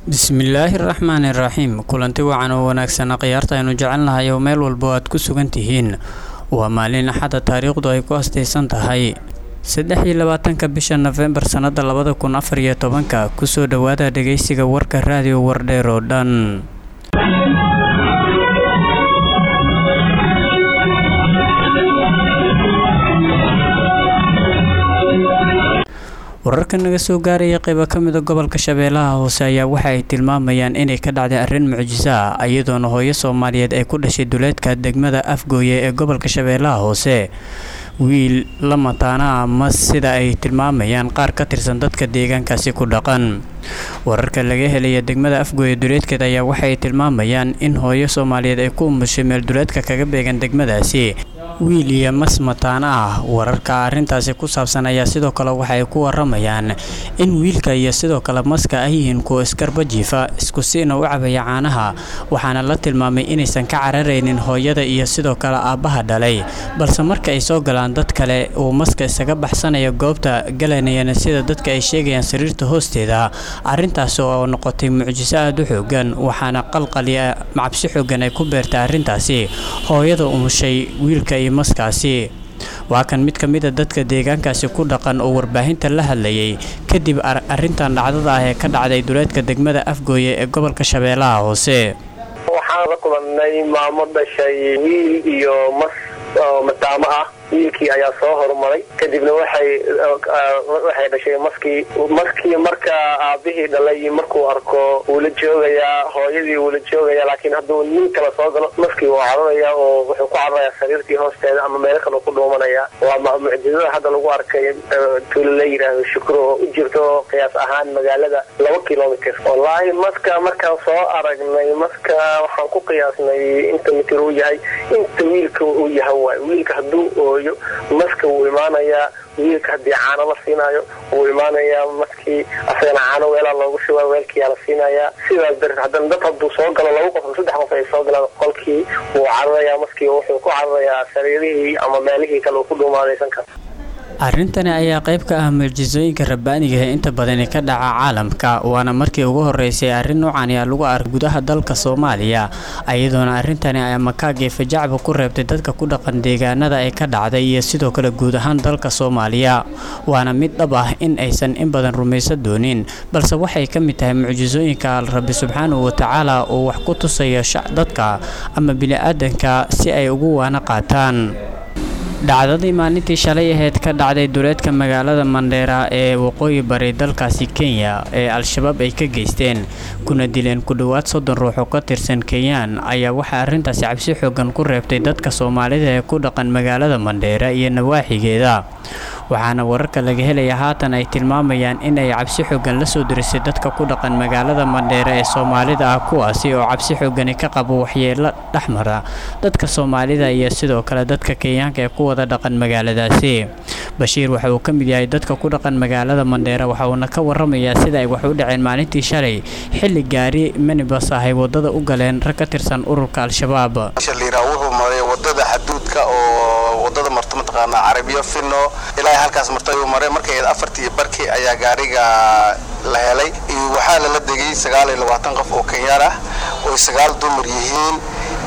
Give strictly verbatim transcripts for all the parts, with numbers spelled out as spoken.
bismillaahi raxmaani raxiim kulanti wacan oo wanaagsan khiyaarta aynu jecelnahay oo meel walba aad ku sugan tihiin waa maalin axada taariikhdu ay ku astaysan tahay saddex iyo labaatanka bisha November sanada labada kun afar iyo tobanka kusoo dhawaada dhageysiga warka raadiyo wardheer oo dhan wararka naga soo gaaraya qaybo ka mid ah gobolka Shabeellaha Hoose ayaa waxa ay tilmaamayaan inay ka dhacday arrin mucjiso ah iyadoo hooyo Soomaaliyeed ay ku dhashay duleedka degmada Afgooye ee gobolka Shabeellaha Hoose wiil la mataana ama sida ay tilmaamayaan qaar ka tirsan dadka deegaankaasi ku dhaqan wararka laga helay degmada Afgooye duleedkeeda ayaa waxa ay tilmaamayaan in hooyo Soomaaliyeed ay ku umushay meel duleedka kaga beegan degmadaasi wiil iyo mas mataana ah wararka arintaasi ku saabsan ayaa sidoo kale waxa ay ku waramayaan in wiilka iyo sidoo kale maska ay yihiin kuwa iskarba jiifa isku siina u cabaya caanaha waxaana la tilmaamay inaysan ka carareynin hooyada iyo sidoo kale aabaha dhalay balse marka ay soo galaan dad kale oo maska isaga baxsanaya goobta galanayana sida dadka ay sheegayaan sariirta hoosteeda arintaas oo noqotay mucjiso aad u xoogan waxaana qalqaliya macabsi xoogan ay ku beertay arintaasi hooyada umushay wiilka maskaasi waa kan mid ka mid ah dadka deegaankaasi ku dhaqan oo warbaahinta la hadlayay kadib arintan dhacdada ah ee ka dhacday duleedka degmada Afgooye ee gobolka Shabeellaha Hoose waxaan la kulannay maamo dhashay wiil iyo mas mataama ah wiilkii ayaa soo horumaray kadibna waxay waxay dhashay maskii maskii marka aabihii dhalay markuu arko uu la joogayaa hooyadii uu la joogayaa laakiin hadduu nin kala soo galo maskii wuu cararaya oo wuxuu ku cararayaa sariirtii hoosteeda ama meel kale ku dhuumanaya waa mucjizada hadda lagu arkay tuulo la yiraahdo shukro oo u jirto qiyaas ahaan magaalada laba kiiloomitir wallaahi maska markaan soo aragnay maska waxaan ku qiyaasnay inta mitir uu yahay inta wiilka uu yahay wiilka hadduu ooyo maska wuu imaanayaa wiilka haddii caano la siinayo wuu imaanayaa maskii asagana caano weelaa loogu shubaa weelkiyaa la siinayaa sidaas darteed haddana dad hadduu soo galo laba qof saddex qof ay soo galaan qolkii wuu cararayaa maskii wuxuu ku cararayaa sariirihii ama meelihii kale uu ku dhuumaadaysan kara arintani ayaa qayb ka ah mucjisooyinka rabbaaniga ee inta badan ka dhaca caalamka waana markii ugu horeysay arrin noocan ah lagu arko gudaha dalka Soomaaliya ayadoona arintani ay makaagay fajacba ku reebtay dadka ku dhaqan deegaanada ay ka dhacday iyo sidoo kale guud ahaan dalka Soomaaliya waana mid dhab ah in aysan in badan rumaysan doonin balse waxay ka mid tahay mucjisooyinka Rabbi subhanahu wa ta'ala oo wax ku tusaya dadka ama bini'aadanka si ay ugu waana qaataan dhacdadii maalintii shalay ahayd ka dhacday duleedka magaalada Mandera ee waqooyi bari dalkaasi Kenya ee al-shabaab ay ka geysteen kuna dileen ku dhawaad soddon ruux oo ka tirsan Kenyan ayaa waxa arintaasi cabsi xoogan ku reebtay dadka Soomaalida ee ku dhaqan magaalada Mandera iyo nawaaxigeeda waxaana wararka laga helay haatan ay tilmaamayaan in ay cabsi xoogan la soo dirisay dadka ku dhaqan magaalada Mandera ee Soomaalida ah kuwaasi oo cabsi xoogan ka qabo waxyeello dhaxmara dadka Soomaalida iyo sidoo kale dadka Kenyanka ee ku wada dhaqan magaaladaasi Bashiir waxa uu ka mid yahay dadka ku dhaqan magaalada Mandera waxa uu ka waramayaa sida ay wax u dhaceen maalintii shalay xilli gaari minibus ah ay wadada u galeen rag ka tirsan ururka al-shabaab shaliira wuxuu maray wadada xaduudka oo wadada martay mataqaana Carabiya Fino ilaa halkaas martay uu maray markay afartii barkii ayaa gaariga la helay waxa la degay sagaal iyo labaatan qof oo Kenyan ah oo sagaal dumar yihiin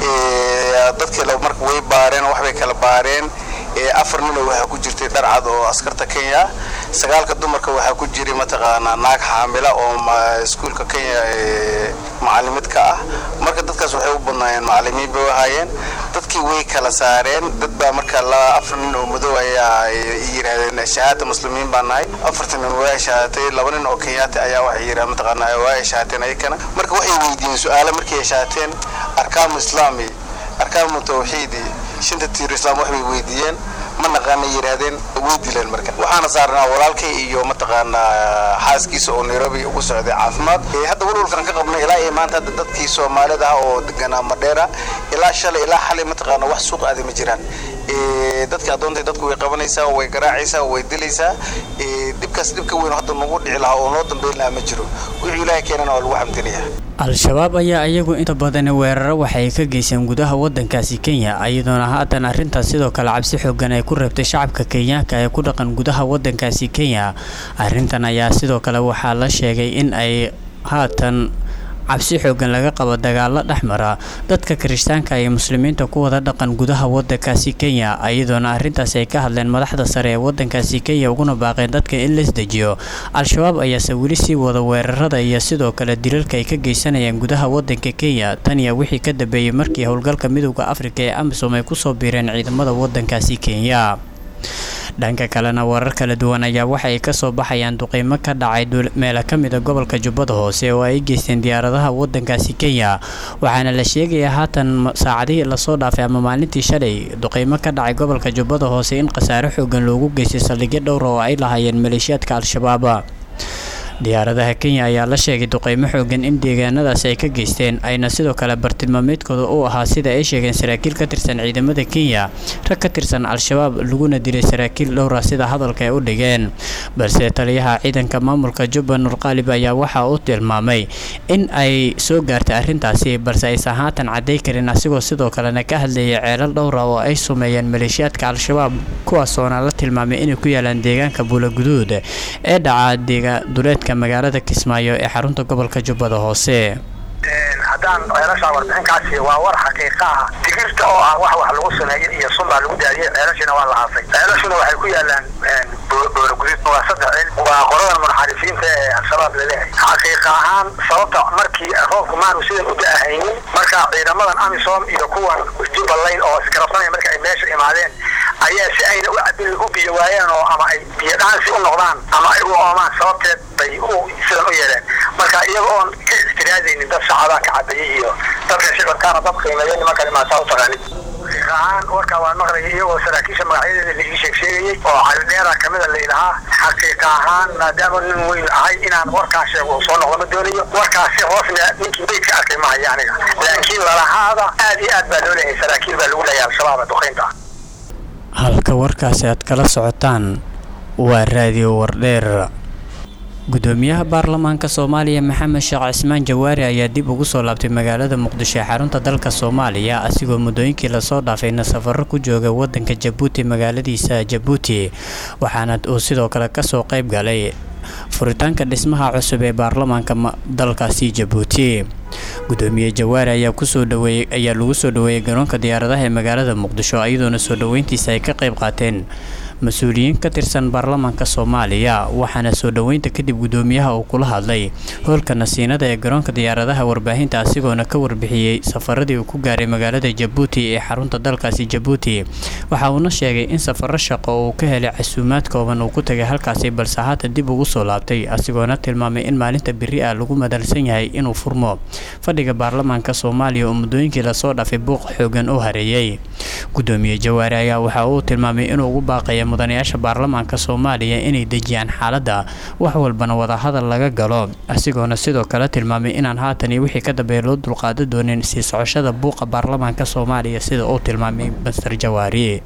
ee dadkii la markay way baareen wax bay kala baareen ee afar nin waxa ku jirtay darcad oo askarta Kenya sagaalka dumarka waxa ku jiray mataqaana naag xaamila oo iskuulka Kenya ee macallimidka ah marka dadkaas waxay u badnaayeen macallimiin bay ahaayeen dadkii way kala saareen dad baa marka la afar nin oo madow ayaa yiraahdeen shahaada muslimiin baa nahay afartan nin way shahaaday laba nin oo Kenyaati ayaa wax yiraahdeen mataqaana way shahaateen ayakana marka waxay weydiin su'aalo markay shahaateen arkaan islaami arkaan tawxiidi shanta tiir islaam wax way weydiiyeen ma naqaan yiraahdeen way dileen marka waxaana saarnaa walaalkay iyo mataqaana xaaskiisa oo Nairobi ugu socday caafimaad ee hadda walaalkan ka qabnay ilaa ay maanta dadkii Soomaalida oo deganaa Mandera ilaa shalay ilaa xalay mataqaana wax suuq aad ma jiraan ee dadka adoonta dadku way qabanaysaa way garaacaysaa way dilaysaa ee dibkaas dibka weyn hadda nagu dhici lahaa oo noo dambeyn lahaa ma jiro wixii Ilaahay keenana waa lagu xamdinayaa al-shabaab ayaa iyagu inta badan weeraro waxay ka geysteen gudaha wadankaasi Kenya ayadoona haatan arintaas sidoo kale cabsi xoogan ay ku reebtay shacabka Kenyaanka ee ku dhaqan gudaha wadankaasi Kenya arintan ayaa sidoo kale waxa la sheegay in ay haatan cabsi xoogan laga qabo dagaalo dhexmara dadka Kirishtaanka iyo Muslimiinta ku wada dhaqan gudaha waddankaasi Kenya ayadoona arrintaas ay ka hadleen madaxda sare ee waddankaasi Kenya uguna baaqeen dadka in la isdejiyo al-shabaab ayaa weli sii wada weerarada iyo sidoo kale dilalka ay ka geysanayaan gudaha waddanka Kenya tan iyo wixii ka dambeeyay markii howlgalka midowga Afrika ee AMISOM ay ku soo biireen ciidamada waddankaasi Kenya dhanka kalena warar kala duwan ayaa waxa ay ka soo baxayaan duqeymo ka dhacay meel ka mid ah gobolka Jubbada Hoose oo ay geysteen diyaaradaha waddankaasi Kenya waxaana la sheegayaa haatan saacadihii la soo dhaafay ama maalintii shalay duqeymo ka dhacay gobolka Jubbada Hoose in qasaare xoogan loogu geystay saldhigyo dhowr oo ay lahaayeen maleeshiyadka al-shabaab diyaaradaha Kenya ayaa la sheegay duqeymo xoogan in deegaanadaas ay ka geysteen ayna sidoo kale bartilmaameedkooda u ahaa sida ay sheegeen saraakiil ka tirsan ciidamada Kenya rag ka tirsan al-shabaab laguna dilay saraakiil dhowr ah sida hadalka ay u dhigeen balse taliyaha ciidanka maamulka Jubba Nur Qalib ayaa waxa uu tilmaamay in ay soo gaartay arrintaasi balse ay sahaatan caday karin asigoo sidoo kalena ka hadlayay ceelal dhowr ah oo ay sumeeyeen maleeshiyadka al-shabaab kuwaas oo la tilmaamay inay ku yaalaan deegaanka Buulaguduud ee dhaca deegaanka magaalada Kismaayo ee xarunta gobolka Jubbada Hoose hadaan ceelasha warbixinkaasi waa war xaqiiqo ah digirta oo ah wax wax lagu sameeyay iyo sunba lagu daadiyay ceelashina waa la haafay ceelashuna waxay ku yaalaan Buulaguduud waa saddex waa qoradan munxarifiinta ee al-shabaab leeyahay xaqiiqo ahaan sababta markii roobku maanu sidoo u daahaynin marka ciidamadan AMISOM iyo kuwan Jubbaland oo iskarabsanay marka ay meesha imaadeen ayaa si ayna u cadin u biyo waayeen oo ama ay biyo dhaansi u noqdaan ama ay u oomaan sababteed bay u sidan u yeeleen marka iyaga oo ka istiraadaynin dad shacabka ka cabayay iyo dadka shacabka dad qiimeeyay marka ma soo taqaanid xiqaan warka waa maqlay iyagoo saraakiisha magacyada la ii sheegay oo caldheera kamid ah leeyahay xaqiiqa ahaan maadaama nin weyn ahay inaan warkaas sheego soo noqdo doonayo warkaasi hoosna ninkii bay ka arkay ma hayaniga laakiin la lahaada aad iyo aad baa loo leeyahay saraakiil baa lagu leeyahay shabaab duqeynta halka warkaasi aad kala socotaan waa raadiyo wardheer gudoomiyaha baarlamaanka Soomaaliya Maxamed Sheekh Cismaan Jawaari ayaa dib ugu soo laabtay magaalada Muqdisho ee xarunta dalka Soomaaliya asigoo muddooyinkii la soo dhaafay safar ku jooga waddanka Djibouti magaaladiisa Djibouti waxaana uu sidoo kale ka soo qayb galay furitaanka dhismaha cusub ee baarlamaanka dalkaasi Djibouti gudoomiye Jawaari ayaa ku soo dhaweeyay ayaa lagu soo dhaweeyay garoonka diyaaradaha ee magaalada Muqdisho ayadoona soo dhaweyntiisa ay ka qayb qaateen mas'uuliyiin ka tirsan baarlamaanka Soomaaliya waxaana soo dhaweynta kadib gudoomiyaha uu kula hadlay hoolka nasiinada ee garoonka diyaaradaha warbaahinta asigoona ka warbixiyay safaradii uu ku gaaray magaalada Djibouti ee xarunta dalkaasi Djibouti waxa uu sheegay in safar shaqo uu ka helay casuumaad kooban uu ku tagay halkaasi balse haatan dib ugu soo laabtay asigoona tilmaamay in maalinta biri ah lagu madalsan yahay inuu furmo fadhiga baarlamaanka Soomaaliya oo muddooyinkii la soo dhaafay buuq xoogan oo hareeyay gudoomiye Jawaari ayaa waxa uu tilmaamay inuu ugu baaqay mudanayaasha baarlamaanka Soomaaliya inay dejiyaan xaaladda wax walbana wada hadal laga galo asigoona sidoo kale tilmaamay inaan haatan iyo wixii ka dambeeyay loo dulqaado doonin si socoshada buuqa baarlamaanka Soomaaliya sida uu tilmaamay Mister Jawaari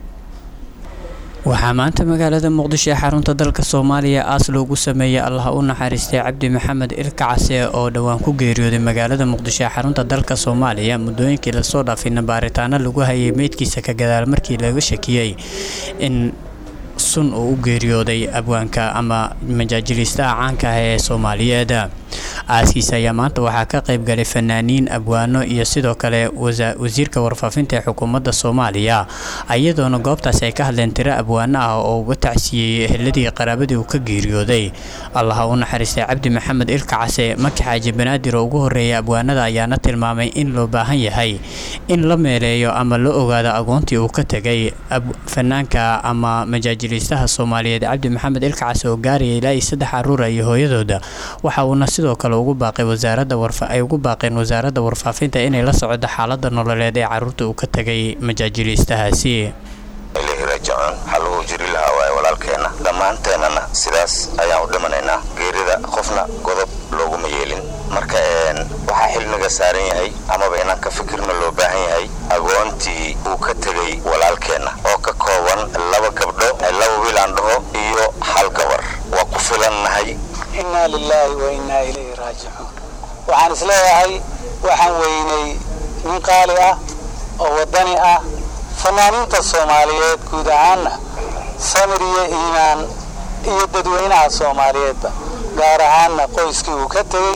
waxaa maanta magaalada Muqdisho ee xarunta dalka Soomaaliya aas loogu sameeyay Allah u naxariistay Cabdi Maxamed Ilka Case oo dhawaan ku geeriyooday magaalada Muqdisho ee xarunta dalka Soomaaliya muddooyinkii la soo dhaafay baaritaano lagu hayay meedkiisa ka gadaal markii laga shakiyay in sun uu u geeriyooday abwaanka ama majaajilistaha caanka ah ee Soomaaliyeed aaskiisa ayaa maanta waxaa ka qayb galay fanaaniin abwaano iyo sidoo kale wasiirka warfaafinta ee xukuumadda Soomaaliya ayadoona goobtaas ay ka hadleen tiro abwaano ah oo uga tacsiyay eheladii qaraabadii uu ka geeriyooday Allah u naxariistay Cabdi Maxamed Ilka Case Maki Xaaji Banaadir oo ugu horeeyay abwaanada ayaana tilmaamay in loo baahan yahay in la meeleeyo ama la ogaado agoontii uu ka tagay fanaanka ama majaajilistaha Soomaaliyeed Cabdi Maxamed Ilka Case oo gaarayay ilaa saddex caruur iyo hooyadooda waxa uu sidoo kale ugu baaqay wasaaradda warfa ay ugu baaqeen wasaaradda warfaafinta inay la socdo xaaladda nololeed ee caruurta uu ka tagay majaajilistahaasi ilaahi rajaan haloo jiri lahaa way walaalkeena dhamaanteena sidaas ayaan u dhimanaynaa geerida qofna godob loogu yeelin marka een waxa xilmiga saaran yahay ama inaan ka fikirno loo baahan yahay agoontii uu ka tagay walaalkeena oo ka kooban laba gabdho laba wiil aan dhaho iyo hal gabar waa ku filannahay inna lillahi wa inna ilayhi raaji'un waxaan isleeyahay waxaan weynay nin qaali ah oo wadani ah fanaaniinta Soomaaliyeed guud ahaan samiriye iimaan iyo dadweynaha Soomaaliyeedba gaar ahaan qoyskii uu ka tagay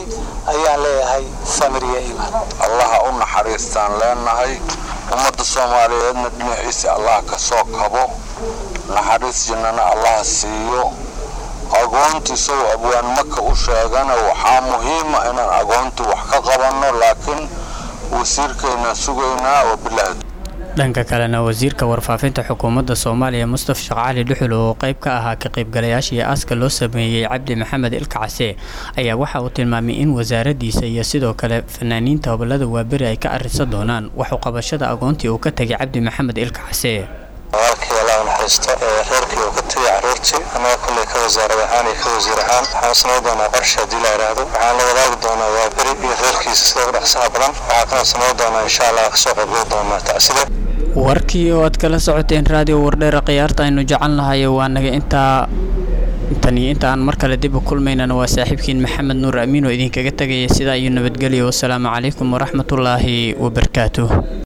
ayaan leeyahay samiriya iimaan allaha u naxariistaan leenahay ummadda soomaaliyeedna dhinaciisa allah ka soo kabo naxariis jinnana allah siiyo agoontii soo abwaan maka u sheegana waxaa muhiima inaan agoontii wax ka qabanno laakiin wasiirkeena sugaynaa oo bilaad dhanka kalena wasiirka warfaafinta xukuumadda Soomaaliya Mustafa Sheekh Cali Dhuxul oo qayb ka ahaa ka qaybgalayaashii aaska loo sameeyay Cabdi Maxamed Ilkacse ayaa waxa uu tilmaamay in wasaaraddiisa iyo sidoo kale fanaaniinta gobolada Waaberi ay ka arrinsan doonaan wax u qabashada agoontii uu ka tagay Cabdi Maxamed Ilkacse walaalkii Allah naxariisto reerkii uu ka tagay caruurtii anaga kulli ka wasaarad ahaan iyo ka wasiir ahaan waxaan samayn doonaa qorshe haddii la yiraahdo waxaan la wadaagi doonaa Waaberi iyo reerkiisa sida ugu dhaqsaha badan waxaan kana samayn doonaa insha Allah kasoo qaybgeli doonaa tacsida warkii oo aad kala socoteen raadiyo wardheer qiyaarta aynu jecelnahay waa naga inta intani inta aan mar kale dib u kulmaynana waa saaxiibkiin Maxamed Nuur Amiin oo idinkaga tagay sida iyo nabadgelyo. Wassalaamu calaykum waraxmatullaahi wabarakaatuh.